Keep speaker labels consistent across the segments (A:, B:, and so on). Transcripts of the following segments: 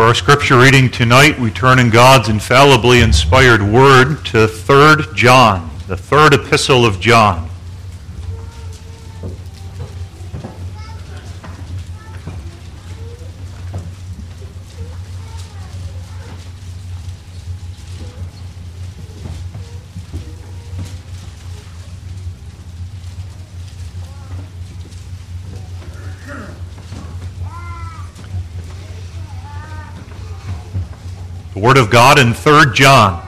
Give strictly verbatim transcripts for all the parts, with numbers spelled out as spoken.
A: For our scripture reading tonight, we turn in God's infallibly inspired word to Third John, the third epistle of John. The Word of God in Third John.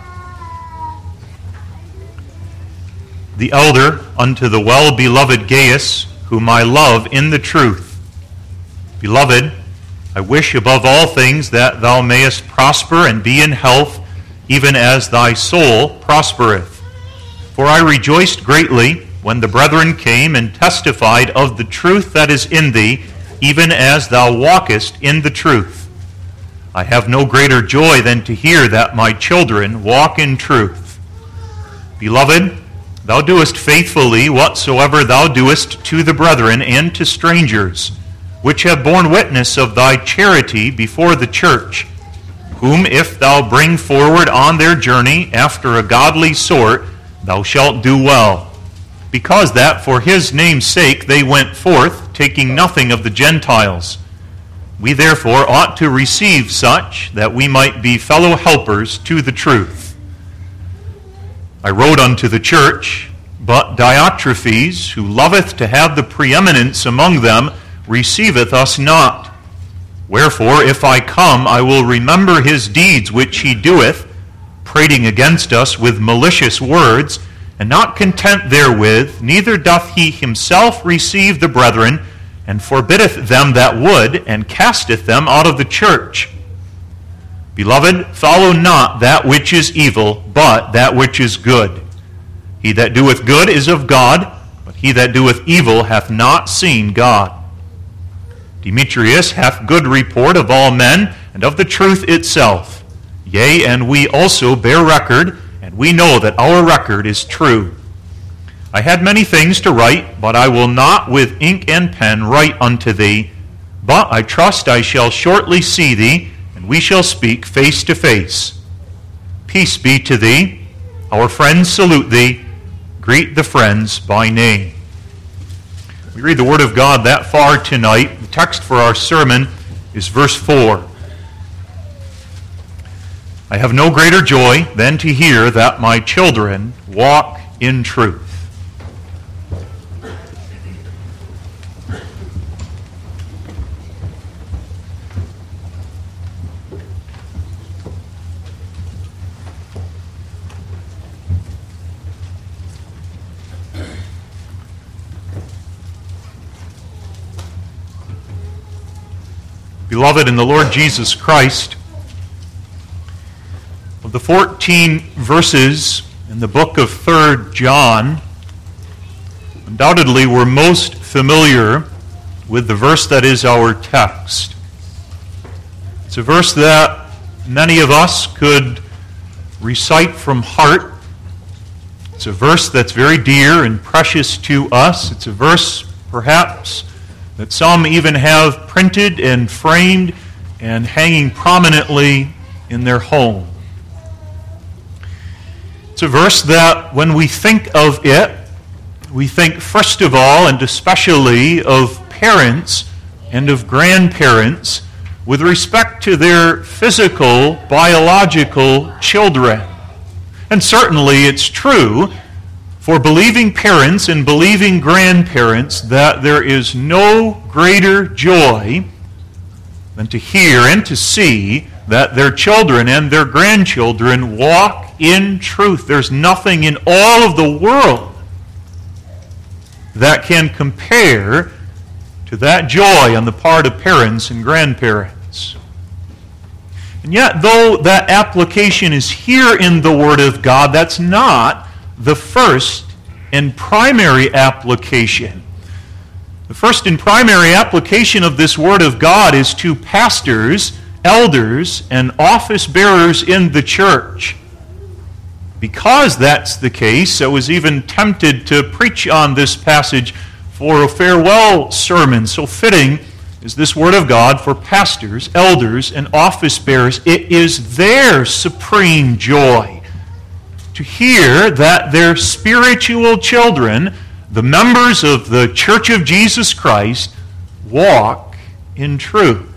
A: The elder unto the well-beloved Gaius, whom I love in the truth. Beloved, I wish above all things that thou mayest prosper and be in health, even as thy soul prospereth. For I rejoiced greatly when the brethren came and testified of the truth that is in thee, even as thou walkest in the truth. I have no greater joy than to hear that my children walk in truth. Beloved, thou doest faithfully whatsoever thou doest to the brethren and to strangers, which have borne witness of thy charity before the church, whom if thou bring forward on their journey after a godly sort, thou shalt do well, because that for his name's sake they went forth, taking nothing of the Gentiles. We therefore ought to receive such, that we might be fellow helpers to the truth. I wrote unto the church, but Diotrephes, who loveth to have the preeminence among them, receiveth us not. Wherefore, if I come, I will remember his deeds which he doeth, prating against us with malicious words, and not content therewith, neither doth he himself receive the brethren, and forbiddeth them that would, and casteth them out of the church. Beloved, follow not that which is evil, but that which is good. He that doeth good is of God, but he that doeth evil hath not seen God. Demetrius hath good report of all men, and of the truth itself. Yea, and we also bear record, and we know that our record is true. I had many things to write, but I will not with ink and pen write unto thee. But I trust I shall shortly see thee, and we shall speak face to face. Peace be to thee. Our friends salute thee. Greet the friends by name. We read the Word of God that far tonight. The text for our sermon is verse four. I have no greater joy than to hear that my children walk in truth. Beloved in the Lord Jesus Christ, of the fourteen verses in the book of Third John, undoubtedly we're most familiar with the verse that is our text. It's a verse that many of us could recite from heart. It's a verse that's very dear and precious to us. It's a verse, perhaps, that some even have printed and framed and hanging prominently in their home. It's a verse that when we think of it, we think first of all and especially of parents and of grandparents with respect to their physical, biological children. And certainly it's true for believing parents and believing grandparents that there is no greater joy than to hear and to see that their children and their grandchildren walk in truth. There's nothing in all of the world that can compare to that joy on the part of parents and grandparents. And yet, though that application is here in the Word of God, that's not the first and primary application. The first and primary application of this Word of God is to pastors, elders, and office bearers in the church. Because that's the case, I was even tempted to preach on this passage for a farewell sermon. So fitting is this Word of God for pastors, elders, and office bearers. It is their supreme joy to hear that their spiritual children, the members of the Church of Jesus Christ, walk in truth.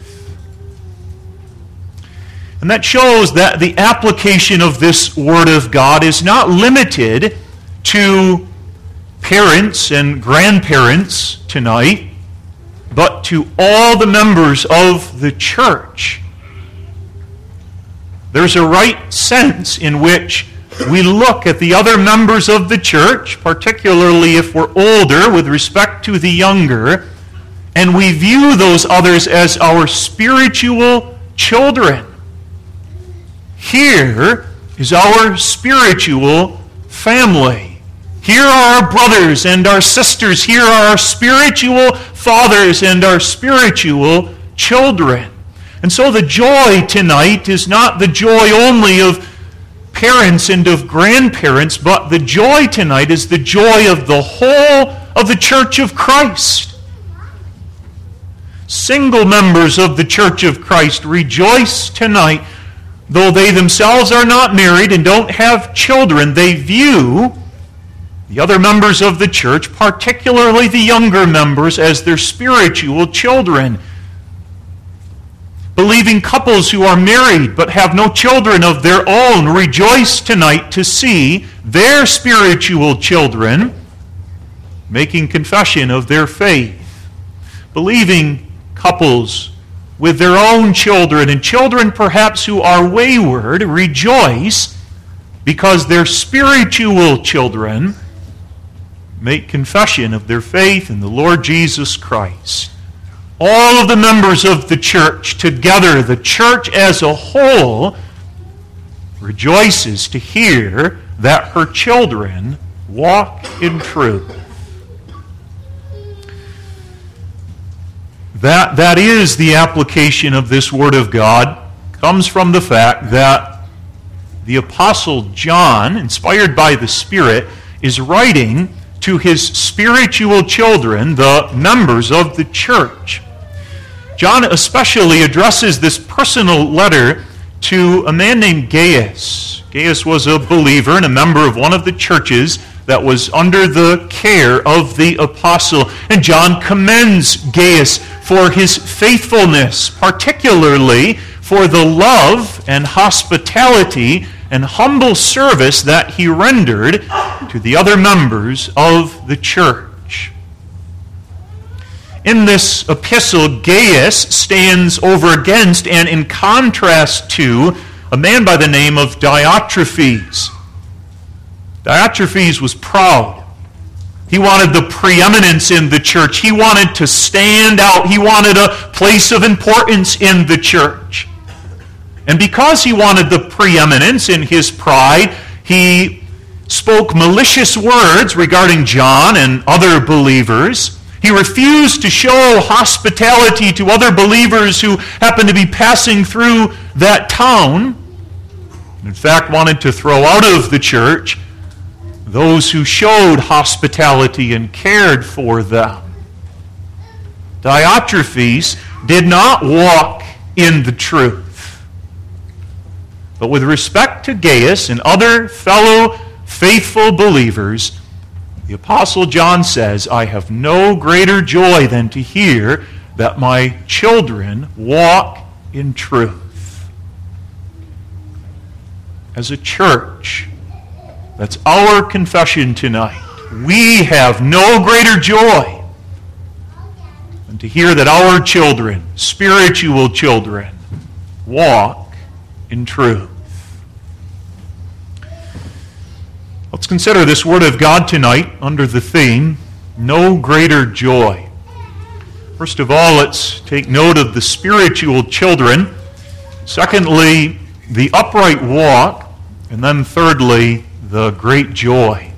A: And that shows that the application of this Word of God is not limited to parents and grandparents tonight, but to all the members of the church. There's a right sense in which we look at the other members of the church, particularly if we're older with respect to the younger, and we view those others as our spiritual children. Here is our spiritual family. Here are our brothers and our sisters. Here are our spiritual fathers and our spiritual children. And so the joy tonight is not the joy only of parents and of grandparents, but the joy tonight is the joy of the whole of the Church of Christ. Single members of the Church of Christ rejoice tonight. Though they themselves are not married and don't have children, they view the other members of the church, particularly the younger members, as their spiritual children. Believing couples who are married but have no children of their own rejoice tonight to see their spiritual children making confession of their faith. Believing couples with their own children, and children perhaps who are wayward, rejoice because their spiritual children make confession of their faith in the Lord Jesus Christ. All of the members of the church together, the church as a whole, rejoices to hear that her children walk in truth. That, that is the application of this Word of God, comes from the fact that the Apostle John, inspired by the Spirit, is writing to his spiritual children, the members of the church. John especially addresses this personal letter to a man named Gaius. Gaius was a believer and a member of one of the churches that was under the care of the apostle. And John commends Gaius for his faithfulness, particularly for the love and hospitality and humble service that he rendered to the other members of the church. In this epistle, Gaius stands over against and in contrast to a man by the name of Diotrephes. Diotrephes was proud. He wanted the preeminence in the church. He wanted to stand out. He wanted a place of importance in the church. And because he wanted the preeminence in his pride, he spoke malicious words regarding John and other believers. He refused to show hospitality to other believers who happened to be passing through that town. In fact, wanted to throw out of the church those who showed hospitality and cared for them. Diotrephes did not walk in the truth. But with respect to Gaius and other fellow faithful believers, the Apostle John says, I have no greater joy than to hear that my children walk in truth. As a church, that's our confession tonight. We have no greater joy than to hear that our children, spiritual children, walk in truth. Let's consider this Word of God tonight under the theme, No Greater Joy. First of all, let's take note of the spiritual children. Secondly, the upright walk. And then thirdly, the great joy.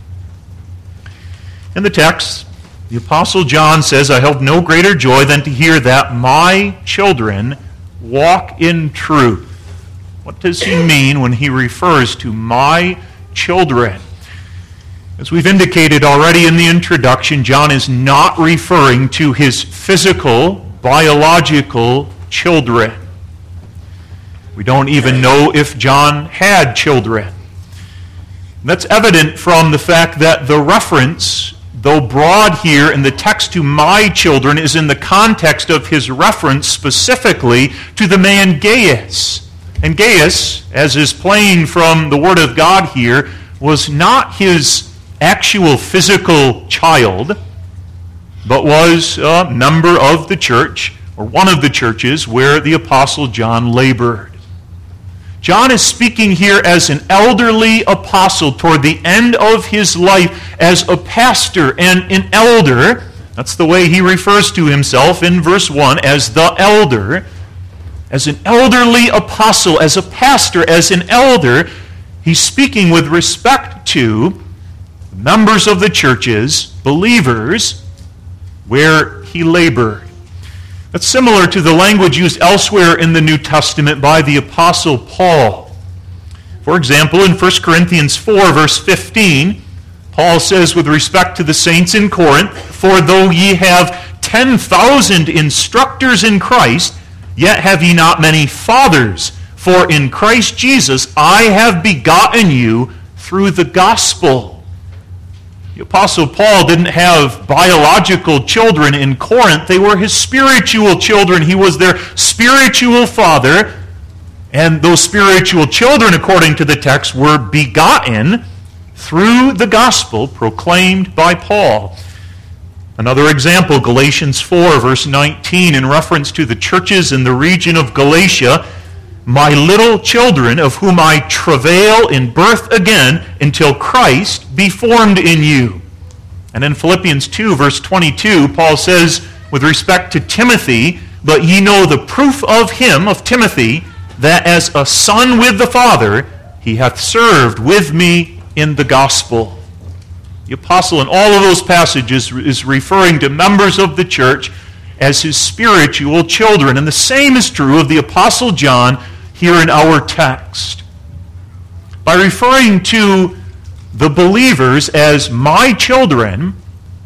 A: In the text, the Apostle John says, I have no greater joy than to hear that my children walk in truth. What does he mean when he refers to my children? As we've indicated already in the introduction, John is not referring to his physical, biological children. We don't even know if John had children. That's evident from the fact that the reference, though broad here in the text to my children, is in the context of his reference specifically to the man Gaius. And Gaius, as is plain from the Word of God here, was not his actual physical child, but was a member of the church, or one of the churches, where the Apostle John labored. John is speaking here as an elderly apostle toward the end of his life as a pastor and an elder. That's the way he refers to himself in verse one, as the elder. As an elderly apostle, as a pastor, as an elder, he's speaking with respect to members of the churches, believers, where he labored. That's similar to the language used elsewhere in the New Testament by the Apostle Paul. For example, in First Corinthians four, verse fifteen, Paul says with respect to the saints in Corinth, "For though ye have ten thousand instructors in Christ, yet have ye not many fathers. For in Christ Jesus I have begotten you through the gospel." The Apostle Paul didn't have biological children in Corinth. They were his spiritual children. He was their spiritual father. And those spiritual children, according to the text, were begotten through the gospel proclaimed by Paul. Another example, Galatians four, verse nineteen, in reference to the churches in the region of Galatia, "My little children, of whom I travail in birth again, until Christ be formed in you." And in Philippians two, verse twenty-two, Paul says, with respect to Timothy, "But ye know the proof of him," of Timothy, "that as a son with the Father, he hath served with me in the gospel." The apostle in all of those passages is referring to members of the church as his spiritual children. And the same is true of the Apostle John here in our text. By referring to the believers as my children,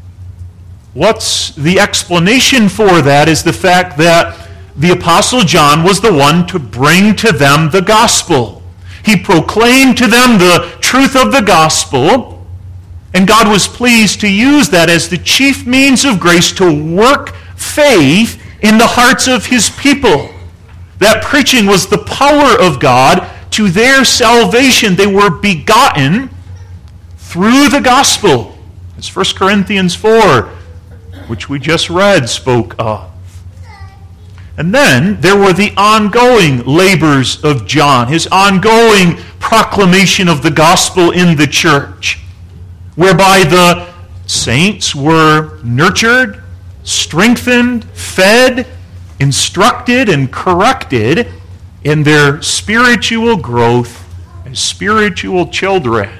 A: what's the explanation for that is the fact that the Apostle John was the one to bring to them the gospel. He proclaimed to them the truth of the gospel, and God was pleased to use that as the chief means of grace to work faith in the hearts of his people. That preaching was the power of God to their salvation. They were begotten through the gospel, as First Corinthians four, which we just read, spoke of. And then there were the ongoing labors of John, his ongoing proclamation of the gospel in the church, whereby the saints were nurtured, strengthened, fed, instructed, and corrected in their spiritual growth as spiritual children.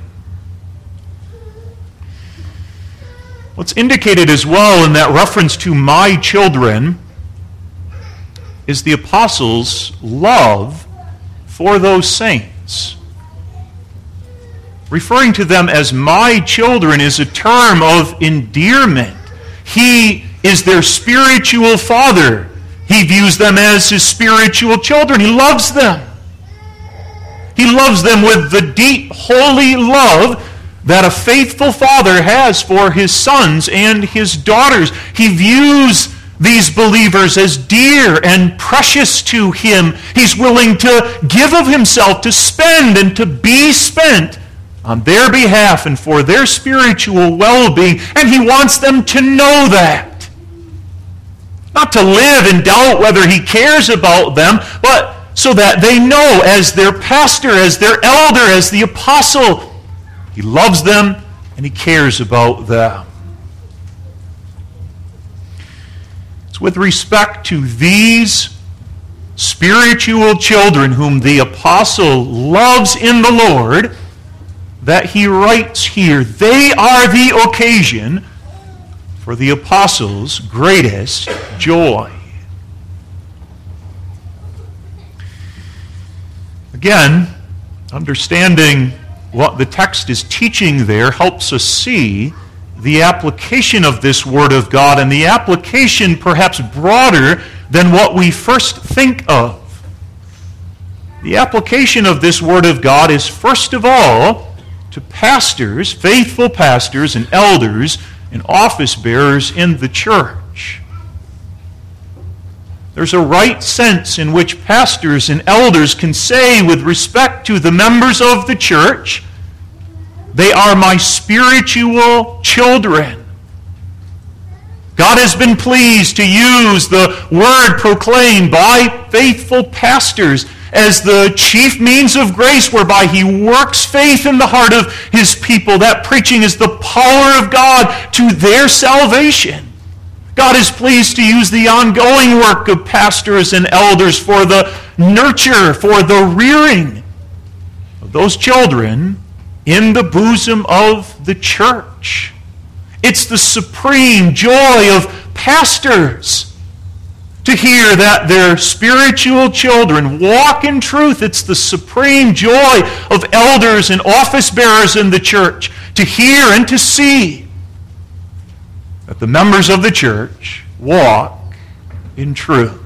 A: What's indicated as well in that reference to my children is the apostles' love for those saints. Referring to them as my children is a term of endearment. He is their spiritual father. He views them as his spiritual children. He loves them. He loves them with the deep, holy love that a faithful father has for his sons and his daughters. He views these believers as dear and precious to him. He's willing to give of himself, to spend and to be spent on their behalf and for their spiritual well-being. And he wants them to know that. Not to live in doubt whether he cares about them, but so that they know as their pastor, as their elder, as the apostle, he loves them and he cares about them. It's with respect to these spiritual children whom the apostle loves in the Lord that he writes here, they are the occasion for the apostles' greatest joy. Again, understanding what the text is teaching there helps us see the application of this Word of God, and the application perhaps broader than what we first think of. The application of this Word of God is first of all to pastors, faithful pastors and elders and office bearers in the church. There's a right sense in which pastors and elders can say with respect to the members of the church, they are my spiritual children. God has been pleased to use the word proclaimed by faithful pastors as the chief means of grace whereby he works faith in the heart of his people. That preaching is the power of God to their salvation. God is pleased to use the ongoing work of pastors and elders for the nurture, for the rearing of those children in the bosom of the church. It's the supreme joy of pastors to hear that their spiritual children walk in truth. It's the supreme joy of elders and office bearers in the church to hear and to see that the members of the church walk in truth.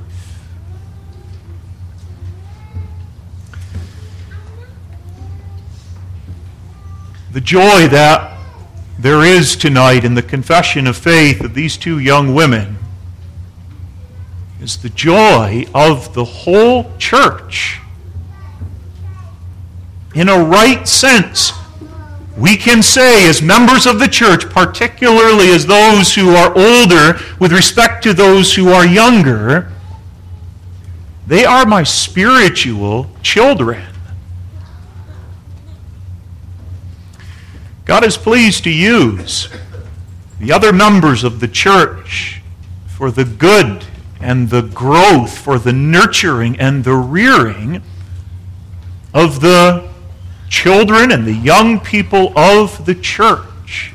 A: The joy that there is tonight in the confession of faith of these two young women is the joy of the whole church. In a right sense, we can say as members of the church, particularly as those who are older with respect to those who are younger, they are my spiritual children. God is pleased to use the other members of the church for the good and the growth, for the nurturing and the rearing of the children and the young people of the church.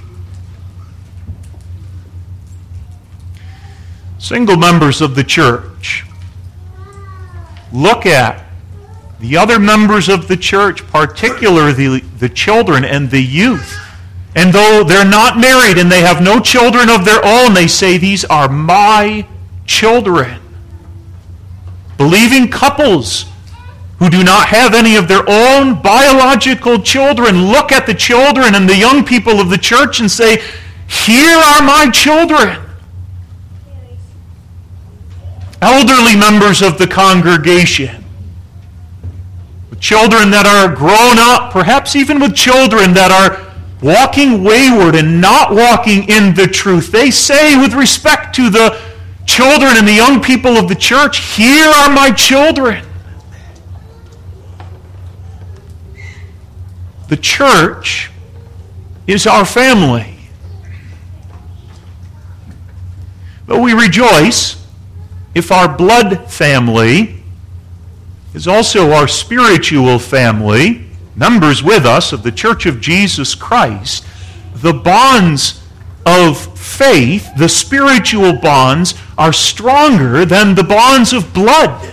A: Single members of the church, look at the other members of the church, particularly the, the children and the youth. And though they're not married and they have no children of their own, they say, these are my children. Believing couples who do not have any of their own biological children look at the children and the young people of the church and say, here are my children. Elderly members of the congregation, with children that are grown up, perhaps even with children that are walking wayward and not walking in the truth, they say with respect to the children and the young people of the church, here are my children. The church is our family. But we rejoice if our blood family is also our spiritual family, members with us of the Church of Jesus Christ. The bonds of faith, the spiritual bonds, are stronger than the bonds of blood.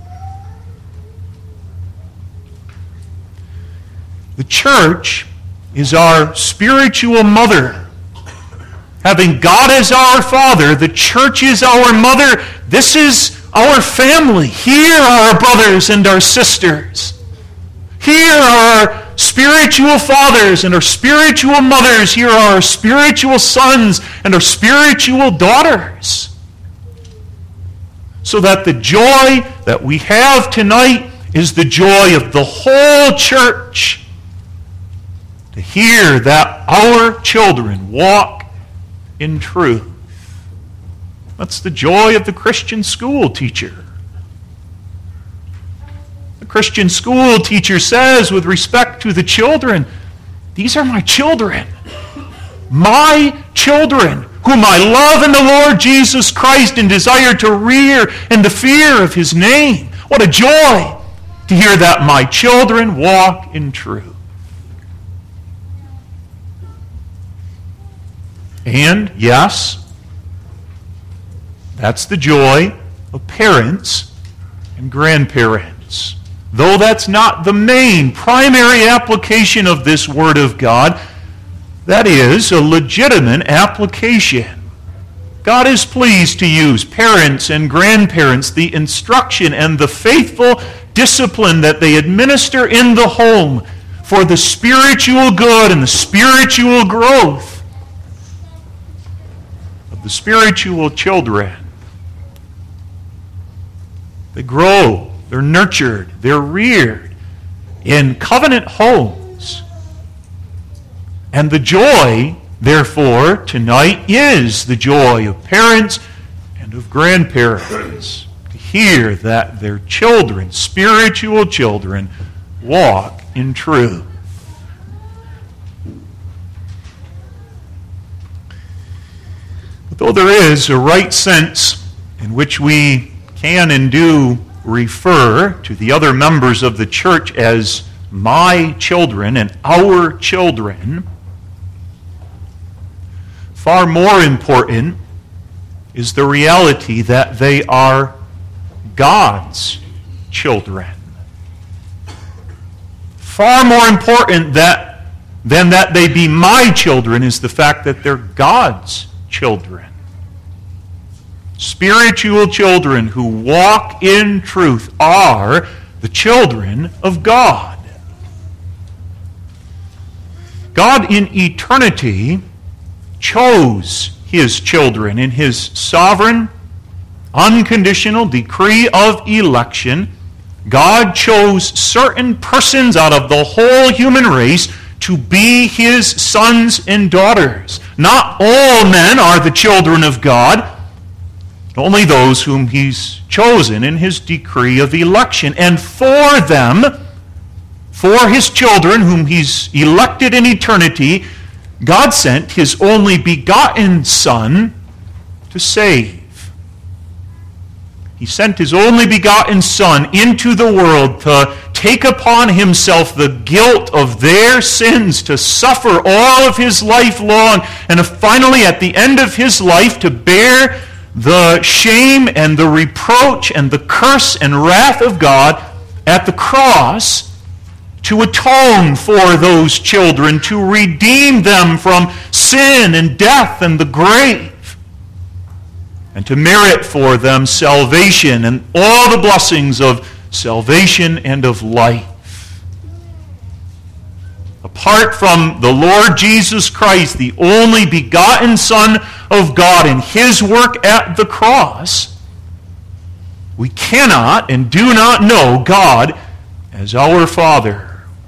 A: The church is our spiritual mother. Having God as our father, the church is our mother. This is our family. Here are our brothers and our sisters. Here are our spiritual fathers and our spiritual mothers. Here are our spiritual sons and our spiritual daughters. So that the joy that we have tonight is the joy of the whole church. To hear that our children walk in truth. That's the joy of the Christian school teacher. The Christian school teacher says with respect to the children, these are my children. My children, whom I love in the Lord Jesus Christ and desire to rear in the fear of his name. What a joy to hear that my children walk in truth. And, yes, that's the joy of parents and grandparents. Though that's not the main, primary application of this Word of God, That is a legitimate application. God is pleased to use parents and grandparents, the instruction and the faithful discipline that they administer in the home for the spiritual good and the spiritual growth of the spiritual children. They grow, they're nurtured, they're reared in covenant homes. And the joy, therefore, tonight is the joy of parents and of grandparents to hear that their children, spiritual children, walk in truth. But though there is a right sense in which we can and do refer to the other members of the church as my children and our children, far more important is the reality that they are God's children. Far more important that, than that they be my children is the fact that they're God's children. Spiritual children who walk in truth are the children of God. God in eternity chose his children in his sovereign, unconditional decree of election. God chose certain persons out of the whole human race to be his sons and daughters. Not all men are the children of God, only those whom he's chosen in his decree of election. And for them, for his children whom he's elected in eternity, God sent his only begotten Son to save. He sent his only begotten Son into the world to take upon himself the guilt of their sins, to suffer all of his life long, and to finally, at the end of his life, to bear the shame and the reproach and the curse and wrath of God at the cross, to atone for those children, to redeem them from sin and death and the grave, and to merit for them salvation and all the blessings of salvation and of life. Apart from the Lord Jesus Christ, the only begotten Son of God, and his work at the cross, we cannot and do not know God as our Father.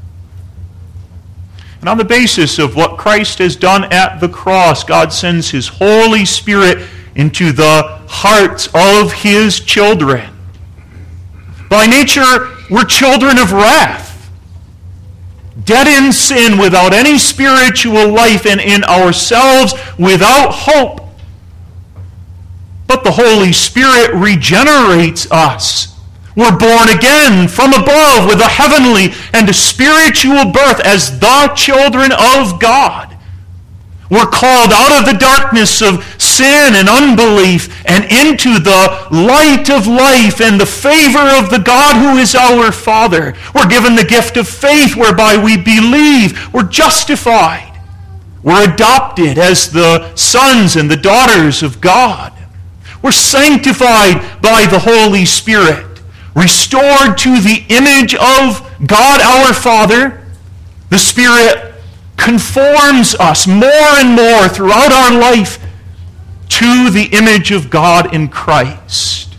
A: And on the basis of what Christ has done at the cross, God sends his Holy Spirit into the hearts of his children. By nature, we're children of wrath, dead in sin, without any spiritual life, and in ourselves without hope. But the Holy Spirit regenerates us. We're born again from above with a heavenly and a spiritual birth as the children of God. We're called out of the darkness of sin and unbelief and into the light of life and the favor of the God who is our Father. We're given the gift of faith whereby we believe. We're justified. We're adopted as the sons and the daughters of God. We're sanctified by the Holy Spirit, restored to the image of God our Father. The Spirit conforms us more and more throughout our life to the image of God in Christ.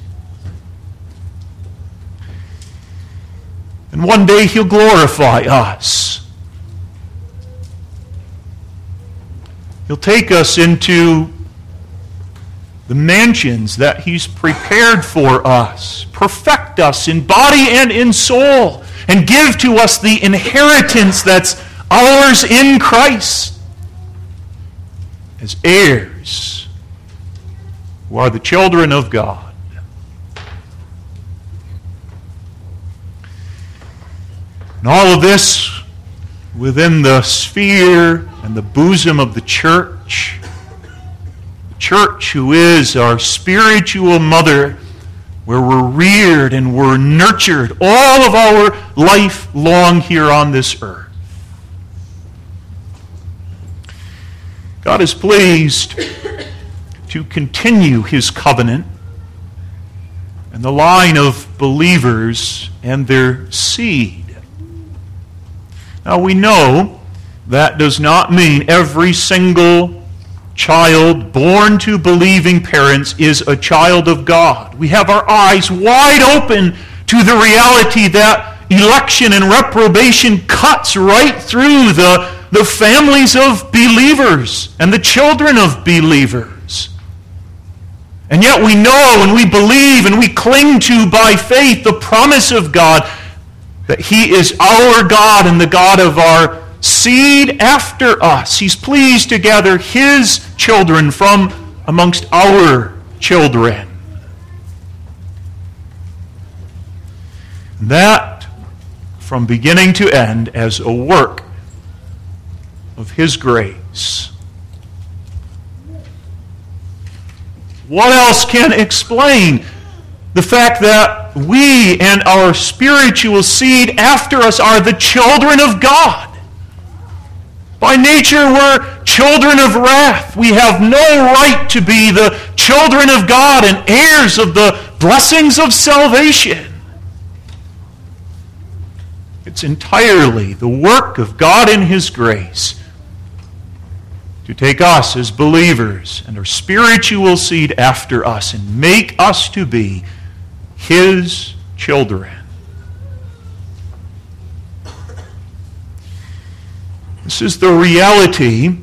A: And one day he'll glorify us. He'll take us into the mansions that he's prepared for us, perfect us in body and in soul, and give to us the inheritance that's ours in Christ as heirs who are the children of God. And all of this within the sphere and the bosom of the church. The church who is our spiritual mother, where we're reared and we're nurtured all of our life long here on this earth. God is pleased to continue his covenant and the line of believers and their seed. Now we know that does not mean every single child born to believing parents is a child of God. We have our eyes wide open to the reality that election and reprobation cuts right through the, the families of believers and the children of believers. And yet we know and we believe and we cling to by faith the promise of God that he is our God and the God of our seed after us. He's pleased to gather his children from amongst our children. That, from beginning to end, as a work of his grace. What else can explain the fact that we and our spiritual seed after us are the children of God? By nature, we're children of wrath. We have no right to be the children of God and heirs of the blessings of salvation. It's entirely the work of God in his grace to take us as believers and our spiritual seed after us and make us to be his children. This is the reality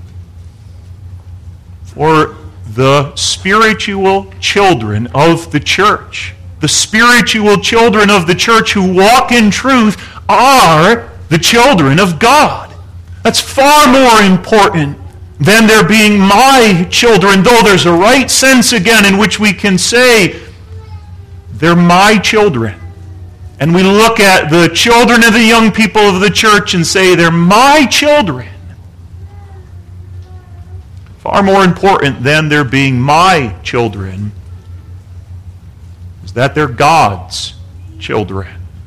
A: for the spiritual children of the church. The spiritual children of the church who walk in truth are the children of God. That's far more important than there being my children, though there's a right sense again in which we can say they're my children. And we look at the children of the young people of the church and say they're my children. Far more important than there being my children is that they're God's children.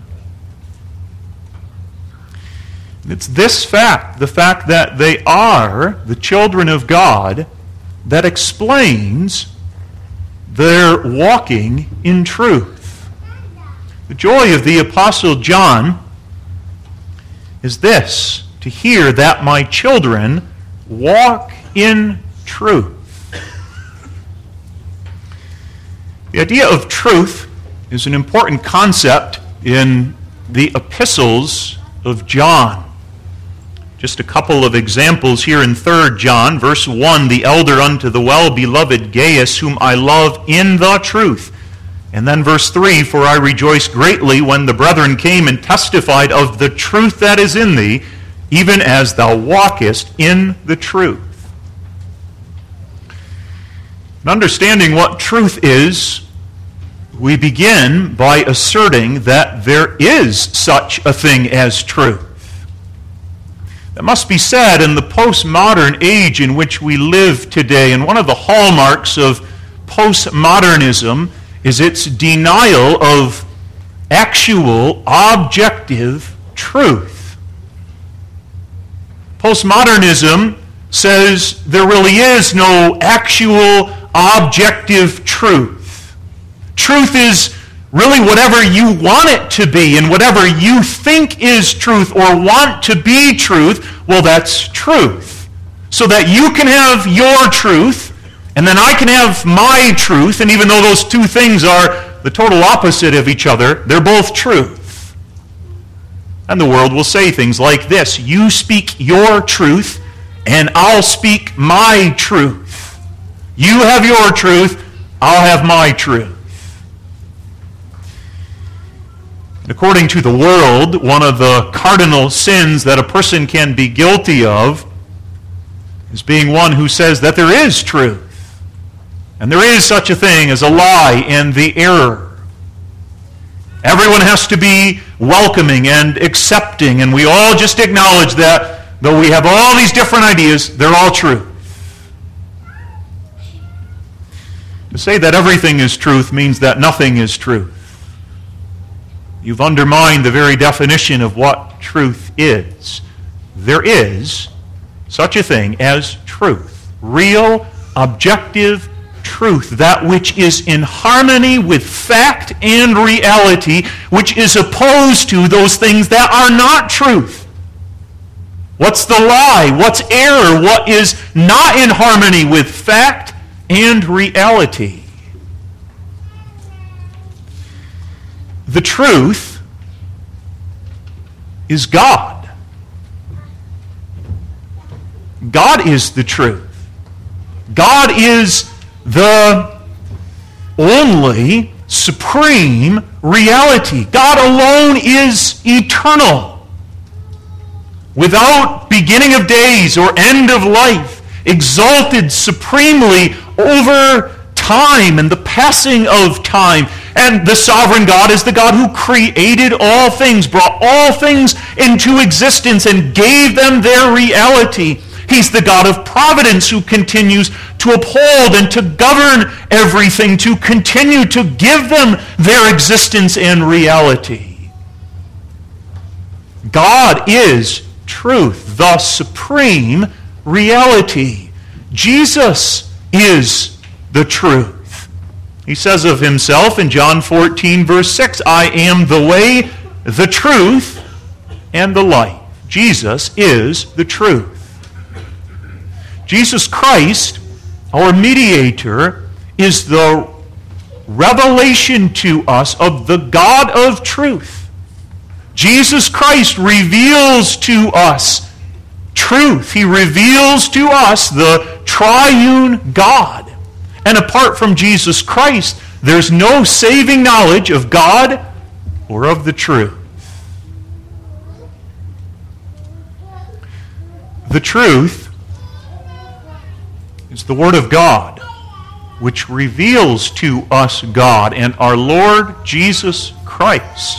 A: It's this fact, the fact that they are the children of God, that explains their walking in truth. The joy of the Apostle John is this, to hear that my children walk in truth. The idea of truth is an important concept in the epistles of John. Just a couple of examples here in Third John, verse one, the elder unto the well-beloved Gaius, whom I love in the truth. And then verse three, for I rejoiced greatly when the brethren came and testified of the truth that is in thee, even as thou walkest in the truth. In understanding what truth is, we begin by asserting that there is such a thing as truth. That must be said in the postmodern age in which we live today. And one of the hallmarks of postmodernism is its denial of actual, objective truth. Postmodernism says there really is no actual, objective truth. Truth is really whatever you want it to be, and whatever you think is truth or want to be truth, well, that's truth. So that you can have your truth, and then I can have my truth, and even though those two things are the total opposite of each other, they're both truth. And the world will say things like this: you speak your truth, and I'll speak my truth. You have your truth, I'll have my truth. According to the world, one of the cardinal sins that a person can be guilty of is being one who says that there is truth. And there is such a thing as a lie and the error. Everyone has to be welcoming and accepting, and we all just acknowledge that though we have all these different ideas, they're all true. To say that everything is truth means that nothing is truth. You've undermined the very definition of what truth is. There is such a thing as truth. real, objective truth, that which is in harmony with fact and reality, which is opposed to those things that are not truth. What's the lie? What's error? What is not in harmony with fact and reality? The truth is God. God is the truth. God is the only supreme reality. God alone is eternal, without beginning of days or end of life, exalted supremely over time and the passing of time. And the sovereign God is the God who created all things, brought all things into existence, and gave them their reality. He's the God of providence who continues to uphold and to govern everything, to continue to give them their existence and reality. God is truth, the supreme reality. Jesus is the truth. He says of himself in John fourteen, verse six, I am the way, the truth, and the life. Jesus is the truth. Jesus Christ, our mediator, is the revelation to us of the God of truth. Jesus Christ reveals to us truth. He reveals to us the triune God. And apart from Jesus Christ, there's no saving knowledge of God or of the truth. The truth is the Word of God, which reveals to us God and our Lord Jesus Christ.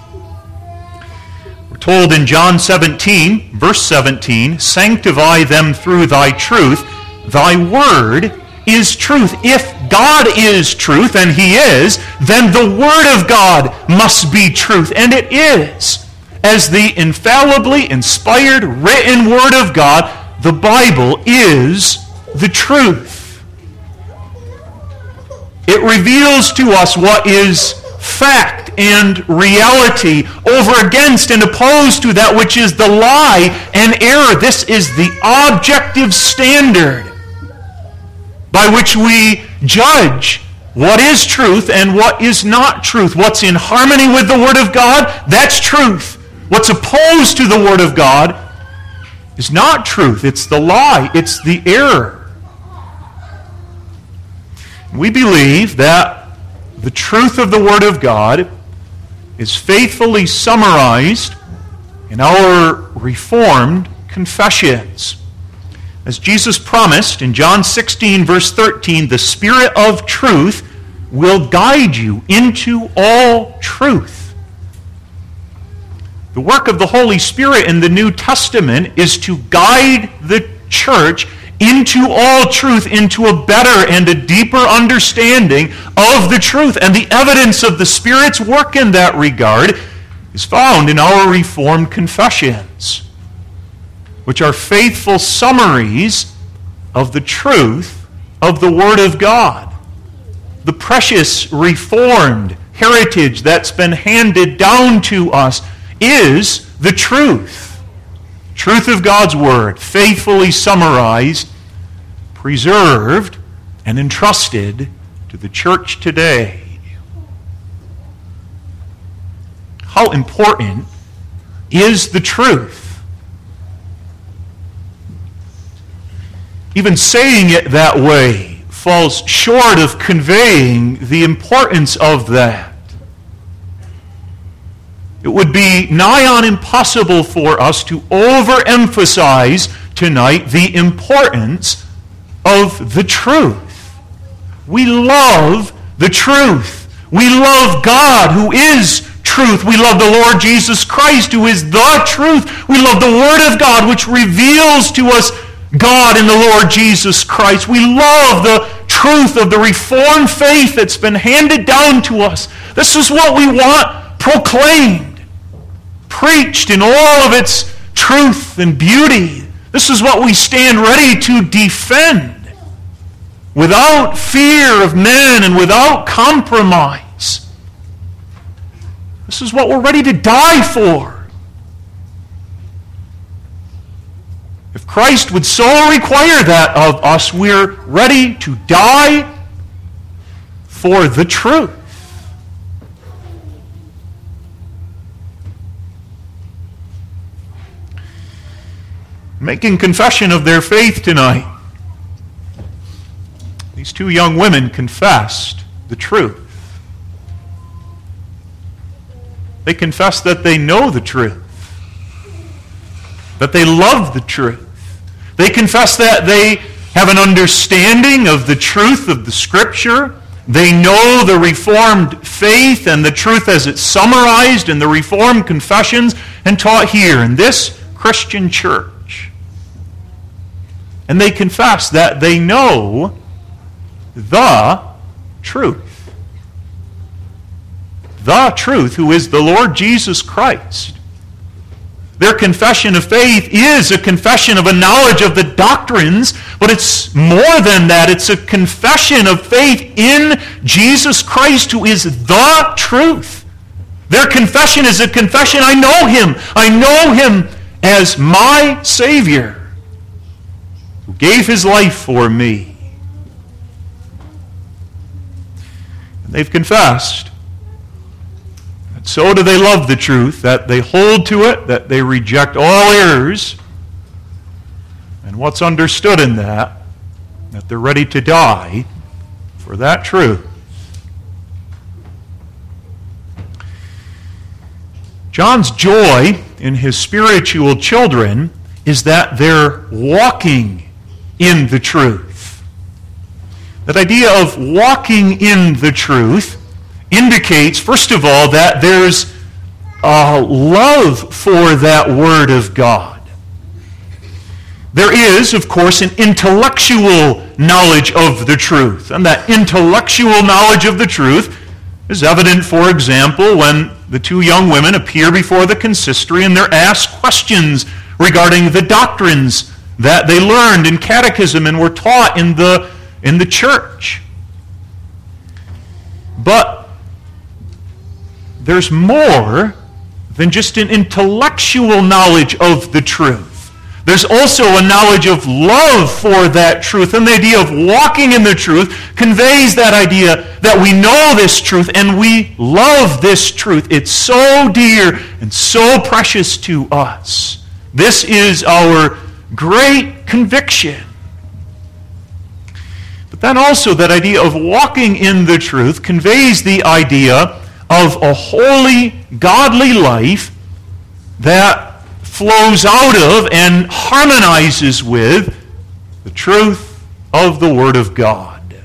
A: We're told in John seventeen, verse seventeen, sanctify them through thy truth. Thy word is truth. If God is truth, and he is, then the Word of God must be truth, and it is. As the infallibly inspired, written Word of God, the Bible is the truth. It reveals to us what is fact and reality over against and opposed to that which is the lie and error. This is the objective standard by which we judge what is truth and what is not truth. What's in harmony with the Word of God, that's truth. What's opposed to the Word of God is not truth. It's the lie. It's the error. We believe that the truth of the Word of God is faithfully summarized in our Reformed confessions. As Jesus promised in John sixteen, verse thirteen, the Spirit of truth will guide you into all truth. The work of the Holy Spirit in the New Testament is to guide the church into all truth, into a better and a deeper understanding of the truth. And the evidence of the Spirit's work in that regard is found in our Reformed confessions, which are faithful summaries of the truth of the Word of God. The precious Reformed heritage that's been handed down to us is the truth. Truth of God's Word, faithfully summarized, preserved, and entrusted to the church today. How important is the truth? Even saying it that way falls short of conveying the importance of that. It would be nigh on impossible for us to overemphasize tonight the importance of the truth. We love the truth. We love God, who is truth. We love the Lord Jesus Christ, who is the truth. We love the Word of God, which reveals to us God in the Lord Jesus Christ. We love the truth of the Reformed faith that's been handed down to us. This is what we want proclaimed, preached in all of its truth and beauty. This is what we stand ready to defend without fear of men and without compromise. This is what we're ready to die for. If Christ would so require that of us, we're ready to die for the truth. Making confession of their faith tonight, these two young women confessed the truth. They confessed that they know the truth, that they love the truth. They confess that they have an understanding of the truth of the Scripture. They know the Reformed faith and the truth as it's summarized in the Reformed confessions and taught here in this Christian church. And they confess that they know the truth. The truth, who is the Lord Jesus Christ. Their confession of faith is a confession of a knowledge of the doctrines, but it's more than that. It's a confession of faith in Jesus Christ, who is the truth. Their confession is a confession, I know Him. I know Him as my Savior, who gave His life for me. And they've confessed. And so do they love the truth, that they hold to it, that they reject all errors. And what's understood in that, that they're ready to die for that truth. John's joy in his spiritual children is that they're walking in the truth. That idea of walking in the truth indicates, first of all, that there's a love for that Word of God. There is, of course, an intellectual knowledge of the truth. And that intellectual knowledge of the truth is evident, for example, when the two young women appear before the consistory and they're asked questions regarding the doctrines that they learned in catechism and were taught in the, in the church. But there's more than just an intellectual knowledge of the truth. There's also a knowledge of love for that truth, and the idea of walking in the truth conveys that idea that we know this truth and we love this truth. It's so dear and so precious to us. This is our great conviction. But then also that idea of walking in the truth conveys the idea of a holy, godly life that flows out of and harmonizes with the truth of the Word of God.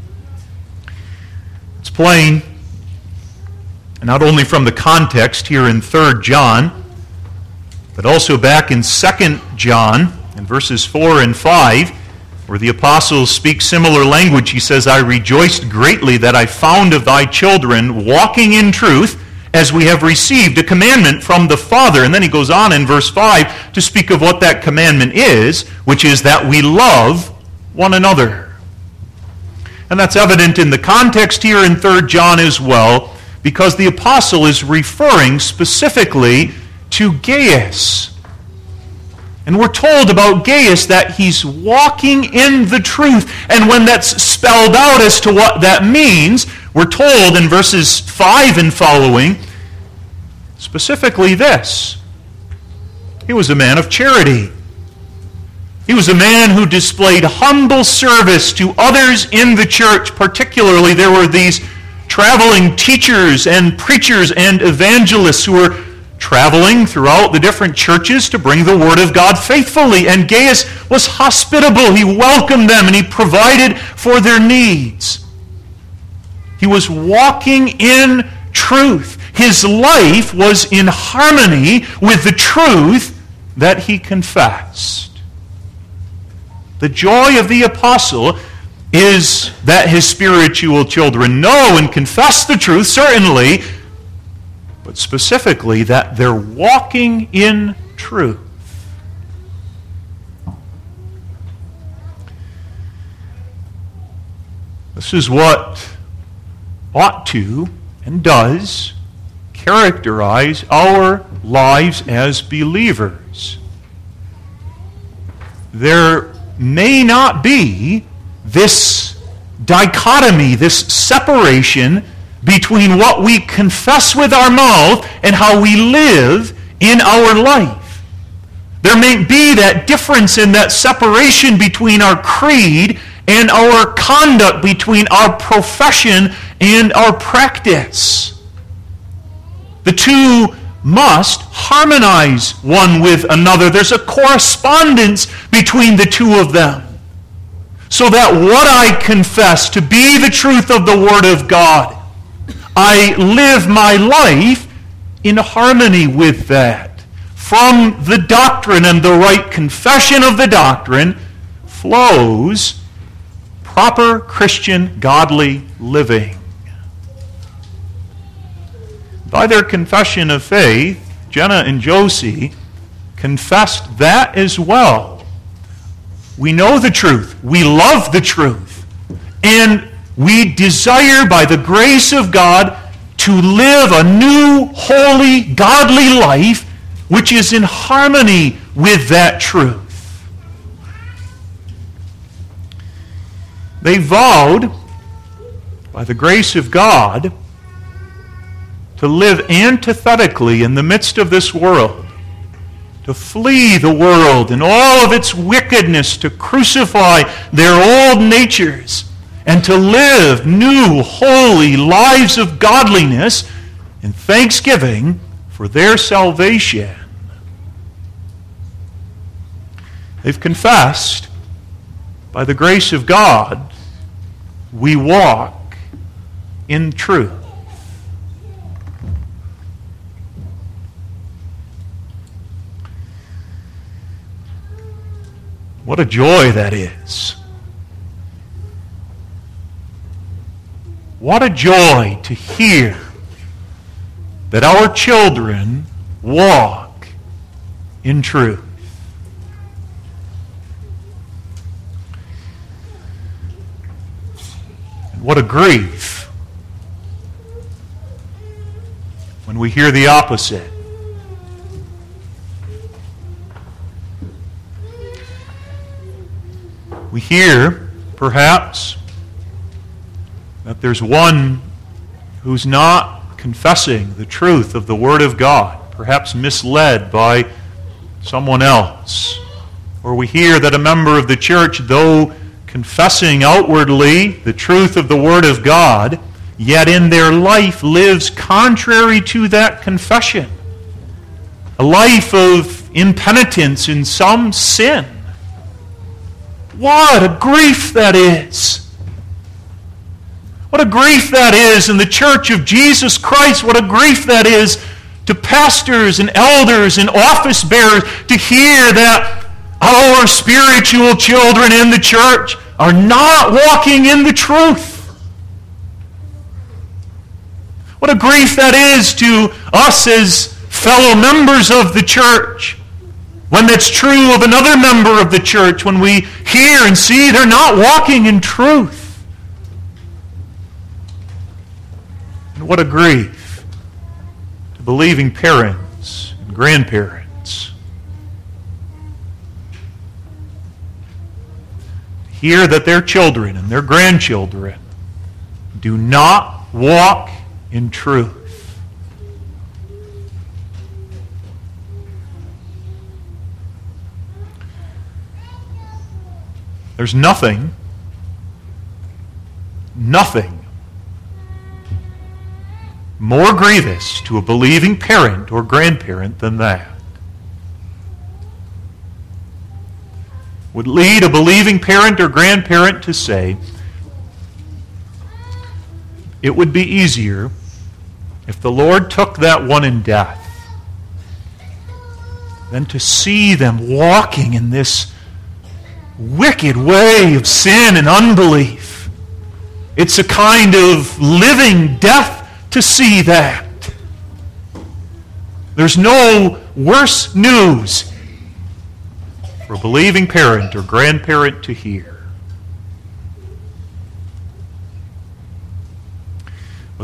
A: It's plain, not only from the context here in Third John, but also back in Second John, in verses four and five, where the apostle speaks similar language. He says, I rejoiced greatly that I found of thy children walking in truth, as we have received a commandment from the Father. And then he goes on in verse five to speak of what that commandment is, which is that we love one another. And that's evident in the context here in Third John as well, because the apostle is referring specifically to Gaius. And we're told about Gaius that he's walking in the truth. And when that's spelled out as to what that means, we're told in verses five and following, specifically this. He was a man of charity. He was a man who displayed humble service to others in the church. Particularly, there were these traveling teachers and preachers and evangelists who were traveling throughout the different churches to bring the Word of God faithfully. And Gaius was hospitable. He welcomed them and he provided for their needs. He was walking in truth. His life was in harmony with the truth that he confessed. The joy of the apostle is that his spiritual children know and confess the truth, certainly, but specifically that they're walking in truth. This is what ought to and does characterize our lives as believers. There may not be this dichotomy, this separation between what we confess with our mouth and how we live in our life. There may be that difference in that separation between our creed and our conduct, between our profession and our practice. The two must harmonize one with another. There's a correspondence between the two of them, so that what I confess to be the truth of the Word of God, I live my life in harmony with that. From the doctrine and the right confession of the doctrine flows proper Christian godly living. By their confession of faith, Jenna and Josie confessed that as well. We know the truth. We love the truth. And we desire, by the grace of God, to live a new, holy, godly life which is in harmony with that truth. They vowed, by the grace of God, to live antithetically in the midst of this world, to flee the world and all of its wickedness, to crucify their old natures, and to live new, holy lives of godliness in thanksgiving for their salvation. They've confessed, by the grace of God, we walk in truth. What a joy that is. What a joy to hear that our children walk in truth. And what a grief when we hear the opposite. We hear, perhaps, that there's one who's not confessing the truth of the Word of God, perhaps misled by someone else. Or we hear that a member of the church, though confessing outwardly the truth of the Word of God, yet in their life lives contrary to that confession. A life of impenitence in some sin. What a grief that is! What a grief that is in the church of Jesus Christ. What a grief that is to pastors and elders and office bearers to hear that our spiritual children in the church are not walking in the truth. What a grief that is to us as fellow members of the church, when that's true of another member of the church, when we hear and see they're not walking in truth. And what a grief to believing parents and grandparents. To hear that their children and their grandchildren do not walk in truth. There's nothing, nothing more grievous to a believing parent or grandparent than that. Would lead a believing parent or grandparent to say, it would be easier if the Lord took that one in death than to see them walking in this wicked way of sin and unbelief. It's a kind of living death to see that. There's no worse news for a believing parent or grandparent to hear.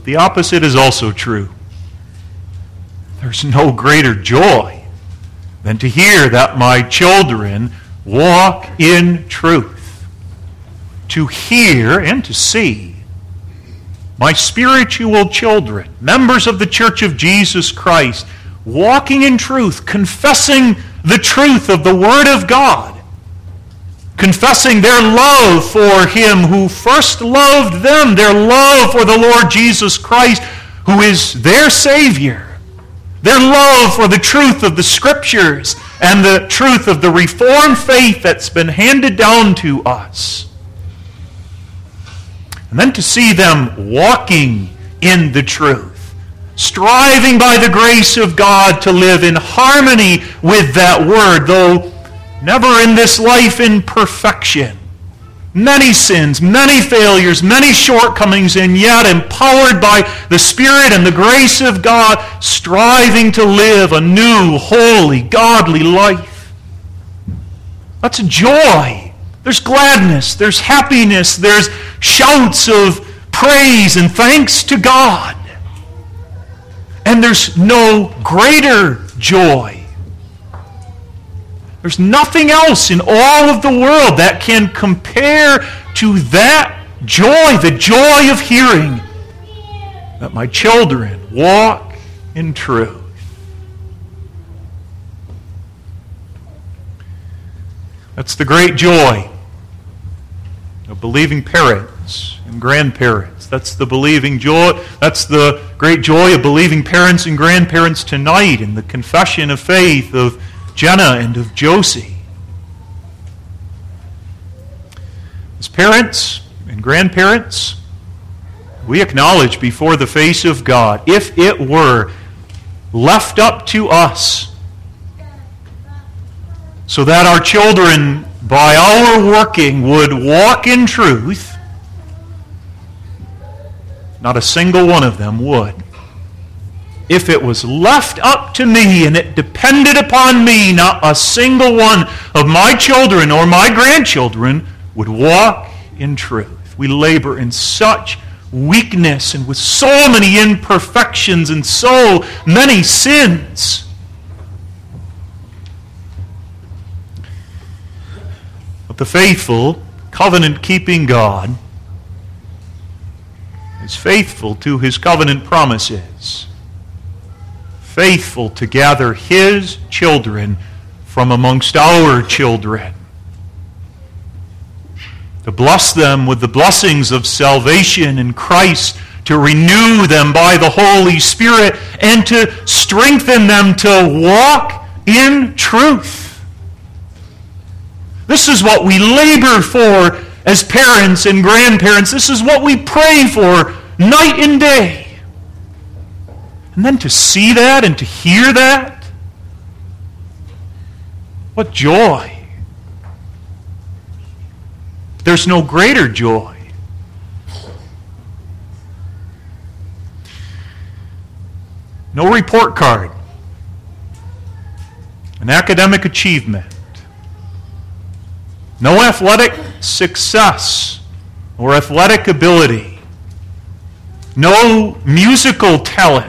A: But the opposite is also true. There's no greater joy than to hear that my children walk in truth. To hear and to see my spiritual children, members of the Church of Jesus Christ, walking in truth, confessing the truth of the Word of God, confessing their love for Him who first loved them, their love for the Lord Jesus Christ, who is their Savior, their love for the truth of the Scriptures and the truth of the Reformed faith that's been handed down to us. And then to see them walking in the truth, striving by the grace of God to live in harmony with that Word, though never in this life in perfection. Many sins, many failures, many shortcomings, and yet empowered by the Spirit and the grace of God, striving to live a new, holy, godly life. That's joy. There's gladness, there's happiness, there's shouts of praise and thanks to God. And there's no greater joy. There's nothing else in all of the world that can compare to that joy, the joy of hearing that my children walk in truth. That's the great joy of believing parents and grandparents. That's the believing joy. That's the great joy of believing parents and grandparents tonight in the confession of faith of Jenna and of Josie. As parents and grandparents, we acknowledge before the face of God, if it were left up to us, so that our children, by our working, would walk in truth, not a single one of them would. If it was left up to me and it depended upon me, not a single one of my children or my grandchildren would walk in truth. We labor in such weakness and with so many imperfections and so many sins. But the faithful, covenant-keeping God is faithful to His covenant promises, faithful to gather His children from amongst our children, to bless them with the blessings of salvation in Christ, to renew them by the Holy Spirit, and to strengthen them to walk in truth. This is what we labor for as parents and grandparents. This is what we pray for night and day. And then to see that and to hear that, what joy. There's no greater joy. No report card, an academic achievement, no athletic success or athletic ability, no musical talent,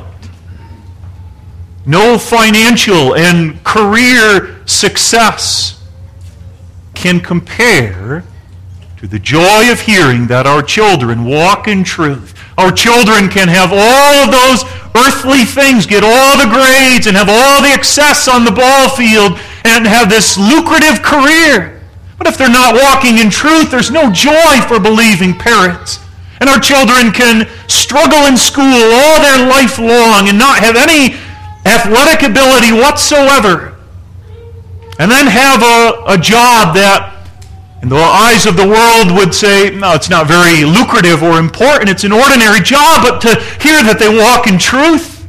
A: no financial and career success can compare to the joy of hearing that our children walk in truth. Our children can have all of those earthly things, get all the grades and have all the success on the ball field and have this lucrative career. But if they're not walking in truth, there's no joy for believing parents. And our children can struggle in school all their life long and not have any athletic ability whatsoever, and then have a, a job that, in the eyes of the world, would say, no, it's not very lucrative or important, it's an ordinary job, but to hear that they walk in truth,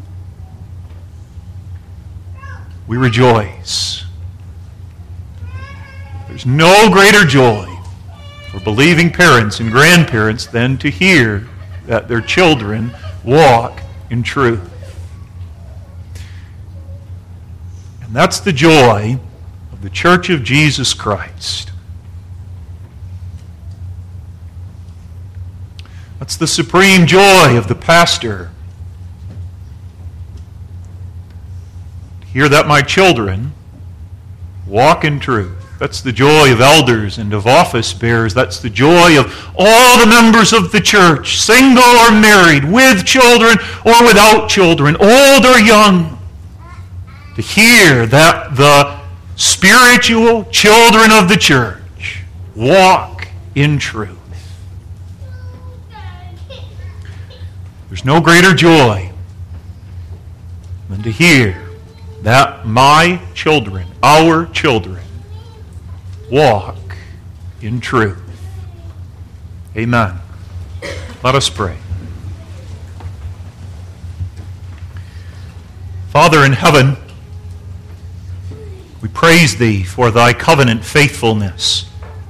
A: we rejoice. There's no greater joy for believing parents and grandparents than to hear that their children walk in truth. And that's the joy of the Church of Jesus Christ. That's the supreme joy of the pastor. Hear that my children walk in truth. That's the joy of elders and of office bearers. That's the joy of all the members of the church, single or married, with children or without children, old or young, to hear that the spiritual children of the church walk in truth. There's no greater joy than to hear that my children, our children, walk in truth. Amen. Let us pray. Father in heaven, we praise Thee for Thy covenant faithfulness,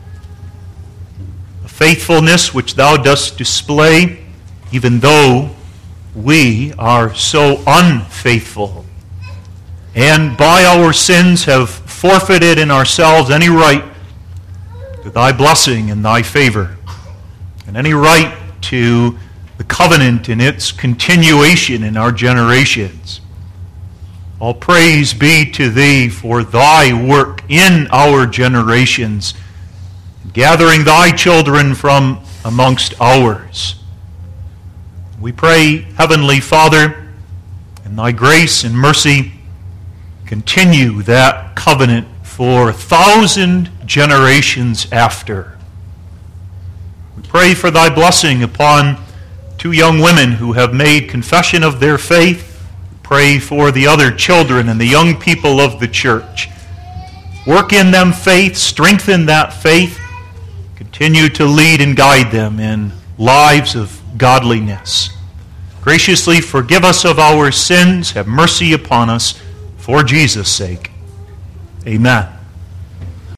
A: a faithfulness which Thou dost display even though we are so unfaithful and by our sins have forfeited in ourselves any right to Thy blessing and Thy favor, and any right to the covenant in its continuation in our generations. All praise be to Thee for Thy work in our generations, gathering Thy children from amongst ours. We pray, Heavenly Father, in Thy grace and mercy, continue that covenant for a thousand generations after. We pray for Thy blessing upon two young women who have made confession of their faith. We pray for the other children and the young people of the church. Work in them faith, strengthen that faith, continue to lead and guide them in lives of godliness. Graciously forgive us of our sins, have mercy upon us, for Jesus' sake. Amen.